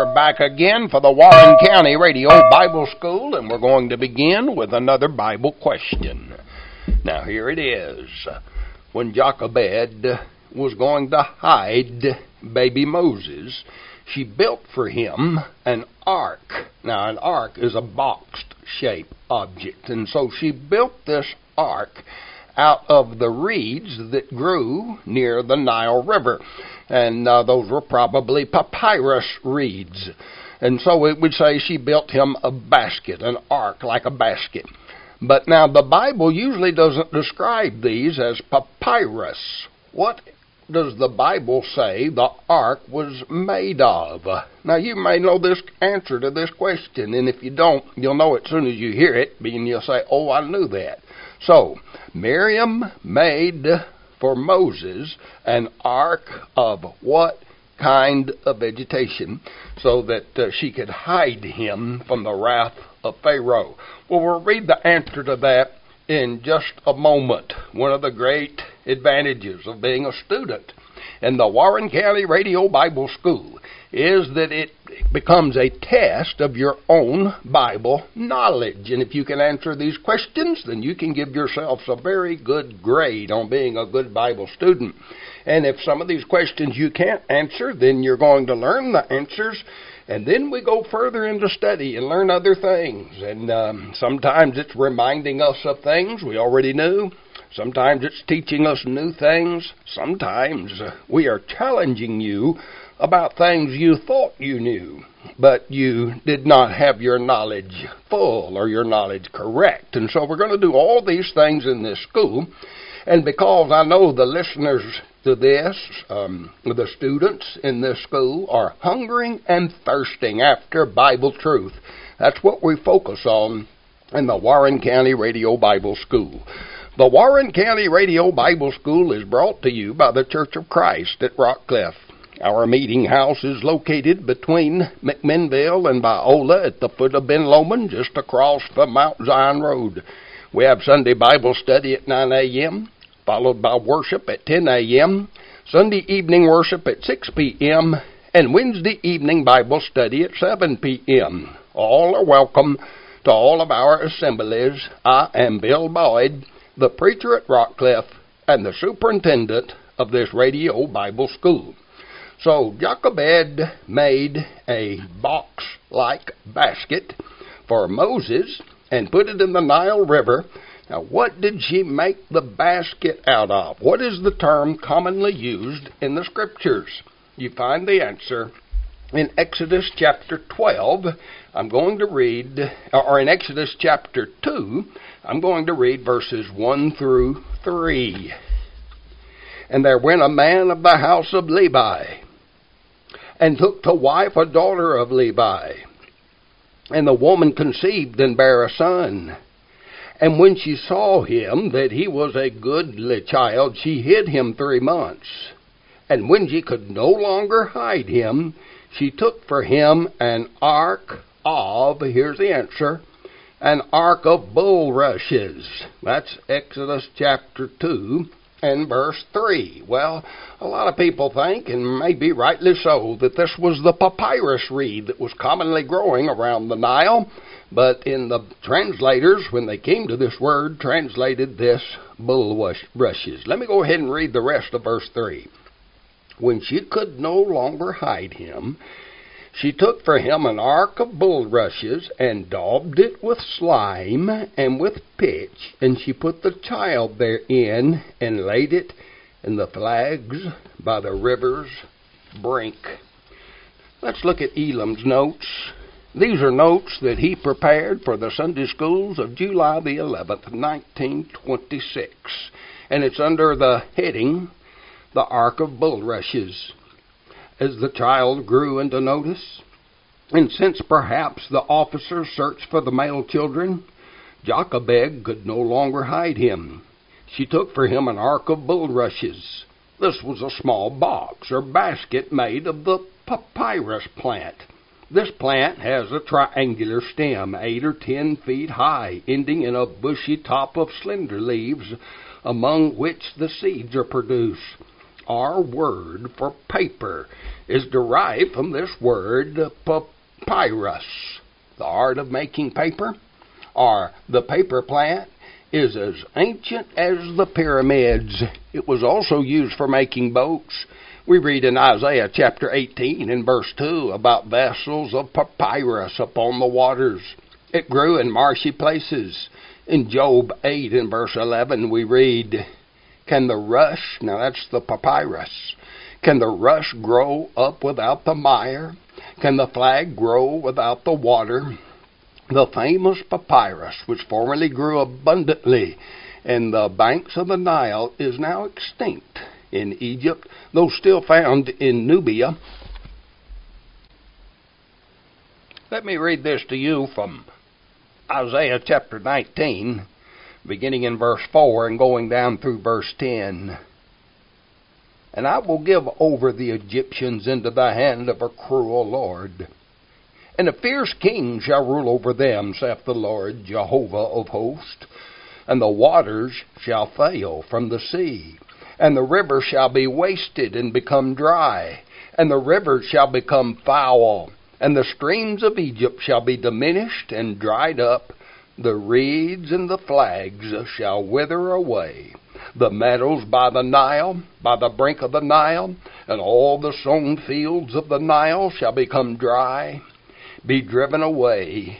we're back again for the Warren County Radio Bible School, and we're going to begin with another Bible question. Now, here it is. When Jochebed was going to hide baby Moses, she built for him an ark. Now, an ark is a box-shaped object, and so she built this ark out of the reeds that grew near the Nile River. And those were probably papyrus reeds. And so it would say she built him a basket, an ark like a basket. But now the Bible usually doesn't describe these as papyrus. What does the Bible say the ark was made of? Now you may know this answer to this question, and if you don't, you'll know it as soon as you hear it, and you'll say, oh, I knew that. So, Miriam made for Moses an ark of what kind of vegetation so that she could hide him from the wrath of Pharaoh? Well, we'll read the answer to that in just a moment. One of the great advantages of being a student in the Warren County Radio Bible School is that it becomes a test of your own Bible knowledge. And if you can answer these questions, then you can give yourselves a very good grade on being a good Bible student. And if some of these questions you can't answer, then you're going to learn the answers. And then we go further into study and learn other things. And sometimes it's reminding us of things we already knew. Sometimes it's teaching us new things. Sometimes we are challenging you about things you thought you knew, but you did not have your knowledge full or your knowledge correct. And so we're going to do all these things in this school. And because I know the listeners to this, the students in this school are hungering and thirsting after Bible truth. That's what we focus on in the Warren County Radio Bible School. The Warren County Radio Bible School is brought to you by the Church of Christ at Rockcliffe. Our meeting house is located between McMinnville and Biola at the foot of Ben Lomond, just across from Mount Zion Road. We have Sunday Bible study at 9 a.m., followed by worship at 10 a.m., Sunday evening worship at 6 p.m., and Wednesday evening Bible study at 7 p.m. All are welcome to all of our assemblies. I am Bill Boyd, the preacher at Rockcliffe and the superintendent of this radio Bible school. So Jochebed made a box-like basket for Moses and put it in the Nile River. Now, what did she make the basket out of? What is the term commonly used in the Scriptures? You find the answer in Exodus chapter 12. I'm going to read, or in Exodus chapter 2, I'm going to read verses 1 through 3. And there went a man of the house of Levi, and took to wife a daughter of Levi. And the woman conceived and bare a son. And when she saw him, that he was a goodly child, she hid him 3 months. And when she could no longer hide him, she took for him an ark of, here's the answer, an ark of bulrushes. That's Exodus chapter 2. And verse 3. Well, a lot of people think, and maybe rightly so, that this was the papyrus reed that was commonly growing around the Nile. But in the translators, when they came to this word, translated this bulrushes. Let me go ahead and read the rest of verse 3. When she could no longer hide him, she took for him an ark of bulrushes and daubed it with slime and with pitch, and she put the child therein and laid it in the flags by the river's brink. Let's look at Elam's notes. These are notes that he prepared for the Sunday schools of July the 11th, 1926. And it's under the heading, The Ark of Bulrushes. As the child grew into notice, and since perhaps the officers searched for the male children, Jochebed could no longer hide him. She took for him an ark of bulrushes. This was a small box or basket made of the papyrus plant. This plant has a triangular stem, 8 or 10 feet high, ending in a bushy top of slender leaves, among which the seeds are produced. Our word for paper is derived from this word papyrus. The art of making paper, or the paper plant, is as ancient as the pyramids. It was also used for making boats. We read in Isaiah chapter 18 and verse 2 about vessels of papyrus upon the waters. It grew in marshy places. In Job 8 and verse 11 we read, can the rush, now that's the papyrus, can the rush grow up without the mire? Can the flag grow without the water? The famous papyrus, which formerly grew abundantly in the banks of the Nile, is now extinct in Egypt, though still found in Nubia. Let me read this to you from Isaiah chapter 19, beginning in verse 4 and going down through verse 10. And I will give over the Egyptians into the hand of a cruel Lord, and a fierce king shall rule over them, saith the Lord Jehovah of hosts. And the waters shall fail from the sea, and the river shall be wasted and become dry, and the rivers shall become foul, and the streams of Egypt shall be diminished and dried up. The reeds and the flags shall wither away. The meadows by the Nile, by the brink of the Nile, and all the sown fields of the Nile shall become dry, be driven away,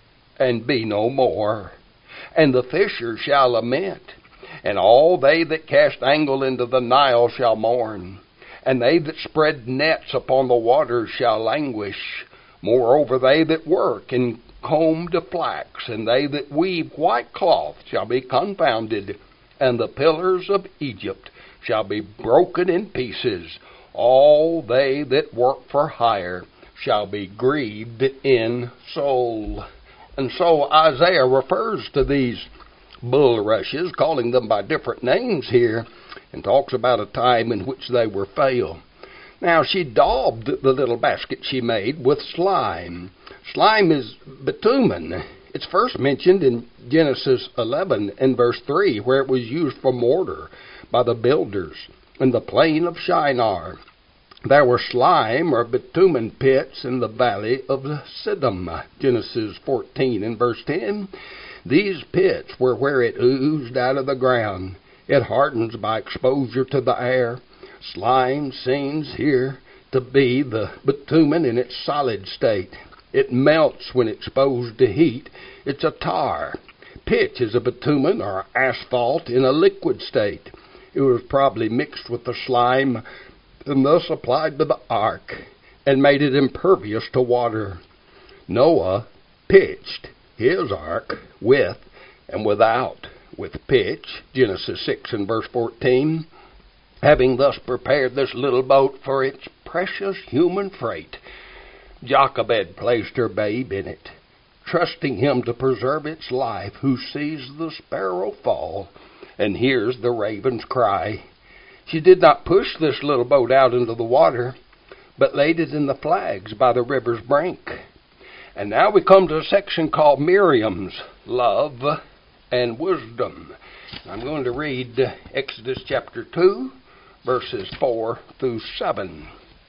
and be no more. And the fishers shall lament, and all they that cast angle into the Nile shall mourn, and they that spread nets upon the waters shall languish. Moreover, they that work in comb to flax, and they that weave white cloth shall be confounded, and the pillars of Egypt shall be broken in pieces. All they that work for hire shall be grieved in soul. And so Isaiah refers to these bulrushes, calling them by different names here, and talks about a time in which they were fail. Now she daubed the little basket she made with slime. Slime is bitumen. It's first mentioned in Genesis 11 and verse 3, where it was used for mortar by the builders in the plain of Shinar. There were slime or bitumen pits in the valley of Siddim, Genesis 14 and verse 10. These pits were where it oozed out of the ground. It hardens by exposure to the air. Slime seems here to be the bitumen in its solid state. It melts when exposed to heat. It's a tar. Pitch is a bitumen or asphalt in a liquid state. It was probably mixed with the slime and thus applied to the ark and made it impervious to water. Noah pitched his ark with and without with pitch, Genesis 6 and verse 14, having thus prepared this little boat for its precious human freight. Jochebed placed her babe in it, trusting him to preserve its life, who sees the sparrow fall and hears the raven's cry. She did not push this little boat out into the water, but laid it in the flags by the river's brink. And now we come to a section called Miriam's Love and Wisdom. I'm going to read Exodus chapter 2, verses 4 through 7.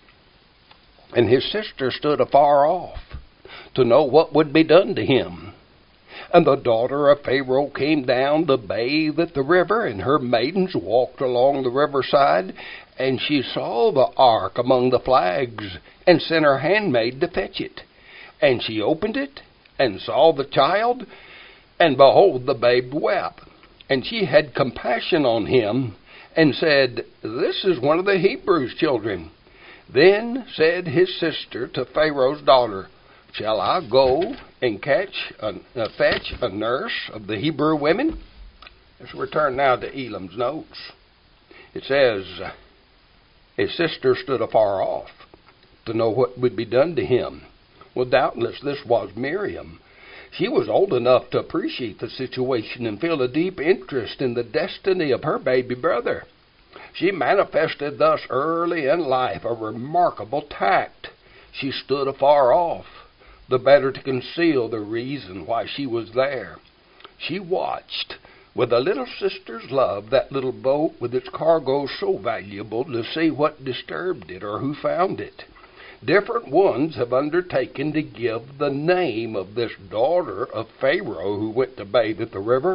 And his sister stood afar off to know what would be done to him. And the daughter of Pharaoh came down to bathe at the river, and her maidens walked along the riverside. And she saw the ark among the flags, and sent her handmaid to fetch it. And she opened it, and saw the child, and behold, the babe wept. And she had compassion on him, and said, This is one of the Hebrews' children. Then said his sister to Pharaoh's daughter, Shall I go and fetch a nurse of the Hebrew women? Let's return now to Elam's notes. It says, his sister stood afar off to know what would be done to him. Well, doubtless this was Miriam. She was old enough to appreciate the situation and feel a deep interest in the destiny of her baby brother. She manifested thus early in life a remarkable tact. She stood afar off, the better to conceal the reason why she was there. She watched With a little sister's love, that little boat with its cargo so valuable, to see what disturbed it or who found it. Different ones have undertaken to give the name of this daughter of Pharaoh who went to bathe at the river.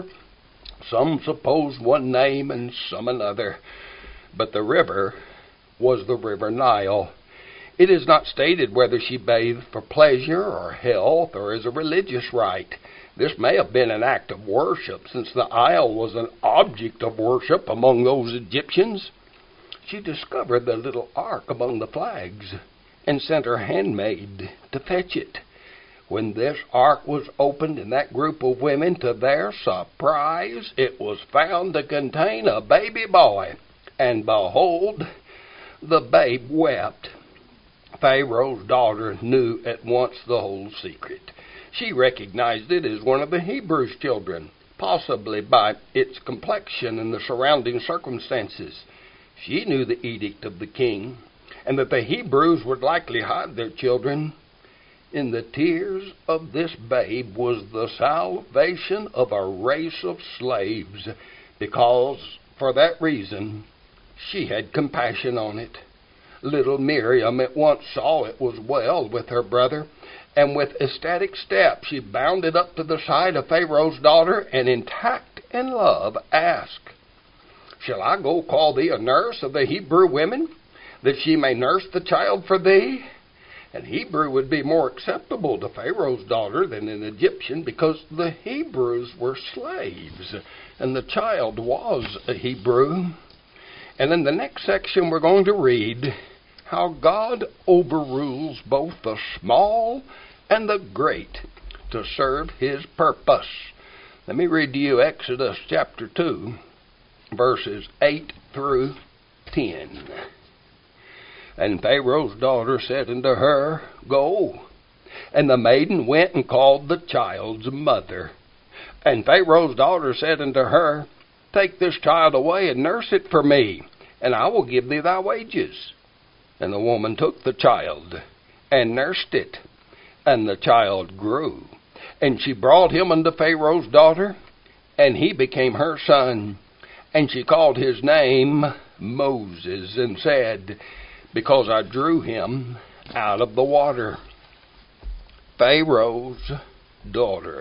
Some suppose one name and some another, but the river was the river Nile. It is not stated whether she bathed for pleasure or health or as a religious rite. This may have been an act of worship, since the Nile was an object of worship among those Egyptians. She discovered the little ark among the flags and sent her handmaid to fetch it. When this ark was opened in that group of women, to their surprise, it was found to contain a baby boy. And behold, the babe wept. Pharaoh's daughter knew at once the whole secret. She recognized it as one of the Hebrews' children, possibly by its complexion and the surrounding circumstances. She knew the edict of the king, and that the Hebrews would likely hide their children. In the tears of this babe was the salvation of a race of slaves, because, for that reason, she had compassion on it. Little Miriam at once saw it was well with her brother, and with ecstatic step she bounded up to the side of Pharaoh's daughter, and in tact and love asked, "Shall I go call thee a nurse of the Hebrew women, that she may nurse the child for thee?" And Hebrew would be more acceptable to Pharaoh's daughter than an Egyptian, because the Hebrews were slaves, and the child was a Hebrew. And in the next section we're going to read how God overrules both the small and the great to serve His purpose. Let me read to you Exodus chapter 2, verses 8 through 10. And Pharaoh's daughter said unto her, Go. And the maiden went and called the child's mother. And Pharaoh's daughter said unto her, Take this child away and nurse it for me, and I will give thee thy wages. And the woman took the child and nursed it, and the child grew. And she brought him unto Pharaoh's daughter, and he became her son. And she called his name Moses, and said, Because I drew him out of the water. Pharaoh's daughter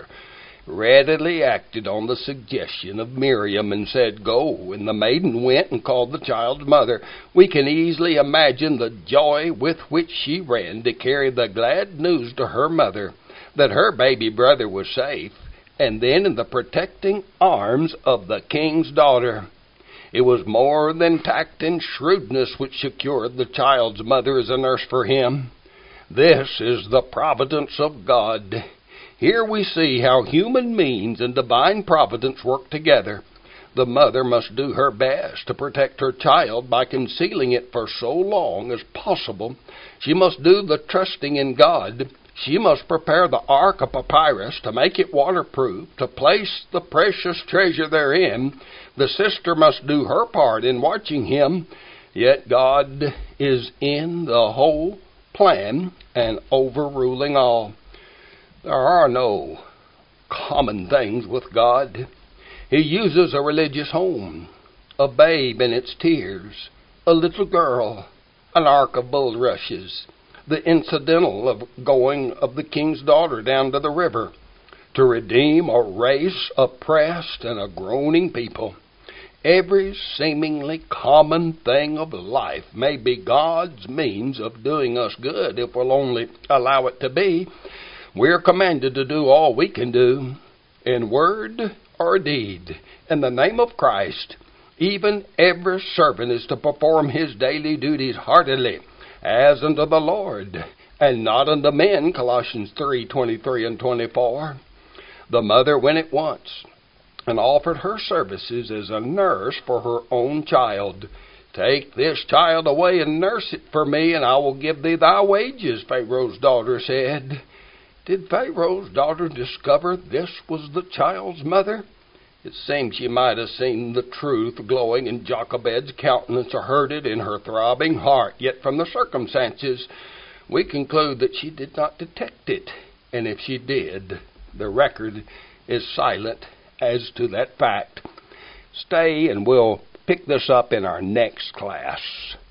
readily acted on the suggestion of Miriam and said, Go. And the maiden went and called the child's mother. We can easily imagine the joy with which she ran to carry the glad news to her mother that her baby brother was safe, and then in the protecting arms of the king's daughter. It was more than tact and shrewdness which secured the child's mother as a nurse for him. This is the providence of God. Here we see how human means and divine providence work together. The mother must do her best to protect her child by concealing it for so long as possible. She must do the trusting in God. She must prepare the ark of papyrus to make it waterproof, to place the precious treasure therein. The sister must do her part in watching him. Yet God is in the whole plan and overruling all. There are no common things with God. He uses a religious home, a babe in its tears, a little girl, an ark of bulrushes, the incidental of going of the king's daughter down to the river, to redeem a race oppressed and a groaning people. Every seemingly common thing of life may be God's means of doing us good if we'll only allow it to be. We're commanded to do all we can do, in word or deed, in the name of Christ. Even every servant is to perform his daily duties heartily, as unto the Lord, and not unto men, Colossians 3:23 and 24. The mother went at once and offered her services as a nurse for her own child. Take this child away and nurse it for me, and I will give thee thy wages, Pharaoh's daughter said. Did Pharaoh's daughter discover this was the child's mother? It seems she might have seen the truth glowing in Jochebed's countenance or heard it in her throbbing heart. Yet from the circumstances, we conclude that she did not detect it. And if she did, the record is silent as to that fact. Stay and we'll pick this up in our next class.